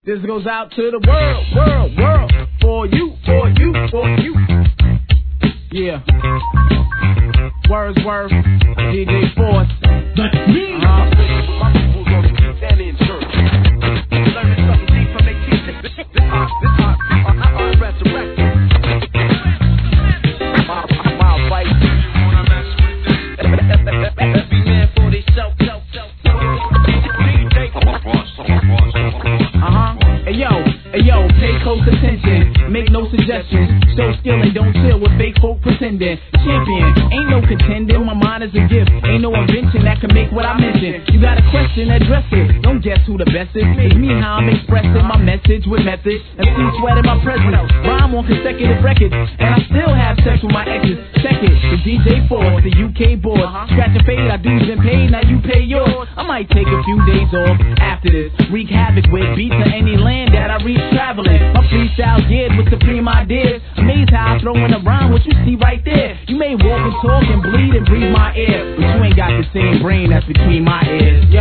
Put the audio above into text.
This goes out to the world, world, world. For you, for you, for you. Yeah. Wordsworth, DJ Force. That's me. My people's on the beat and in church. Learning something deep from their teaching. This art resurrected. My fight. Every man for themselves. Hey yo, pay close attention, make no suggestions, show skill and don't chill with fake folk pretending. Champion, ain't no contending, my mind is a gift, ain't no invention that can make what I mention. You got a question, address it, don't guess who the best is. It's me how I'm expressing my message with method, and see sweat in my presence. Rhyme on consecutive records, and I still have sex with my exes. Check it, the DJ Force, the UK board. Scratch and fade, I dues been paid, now you pay yours. I might take a few days off after this, wreak havoc with beats of any land that I reach traveling. My freestyle geared with supreme ideas. Amazed how I throw in a rhyme, what you see right there. You may walk and talk and bleed and breathe my air, but you ain't got the same brain that's between my ears.